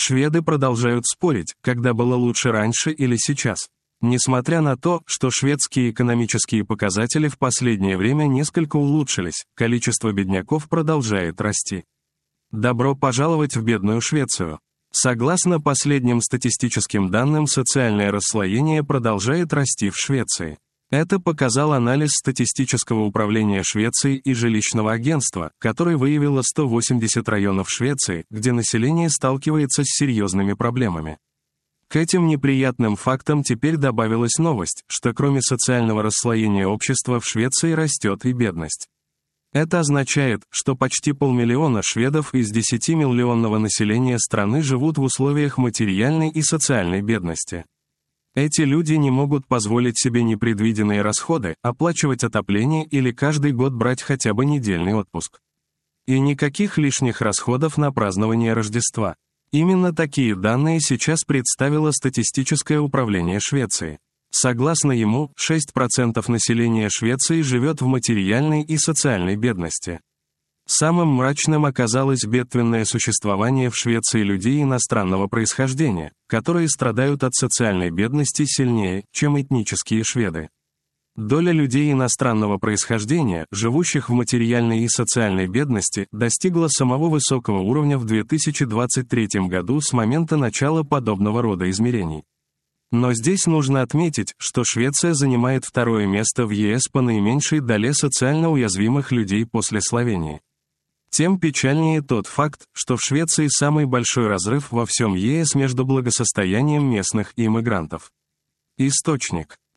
Шведы продолжают спорить, когда было лучше раньше или сейчас. Несмотря на то, что шведские экономические показатели в последнее время несколько улучшились, количество бедняков продолжает расти. Добро пожаловать в бедную Швецию. Согласно последним статистическим данным, социальное расслоение продолжает расти в Швеции. Это показал анализ статистического управления Швеции и жилищного агентства, который выявило 180 районов Швеции, где население сталкивается с серьезными проблемами. К этим неприятным фактам теперь добавилась новость, что кроме социального расслоения общества в Швеции растет и бедность. Это означает, что почти 500 000 шведов из 10-миллионного населения страны живут в условиях материальной и социальной бедности. Эти люди не могут позволить себе непредвиденные расходы, оплачивать отопление или каждый год брать хотя бы недельный отпуск. И никаких лишних расходов на празднование Рождества. Именно такие данные сейчас представило статистическое управление Швеции. Согласно ему, 6% населения Швеции живет в материальной и социальной бедности. Самым мрачным оказалось бедственное существование в Швеции людей иностранного происхождения, которые страдают от социальной бедности сильнее, чем этнические шведы. Доля людей иностранного происхождения, живущих в материальной и социальной бедности, достигла самого высокого уровня в 2023 году с момента начала подобного рода измерений. Но здесь нужно отметить, что Швеция занимает второе место в ЕС по наименьшей доле социально уязвимых людей после Словении. Тем печальнее тот факт, что в Швеции самый большой разрыв во всем ЕС между благосостоянием местных и иммигрантов. Источник.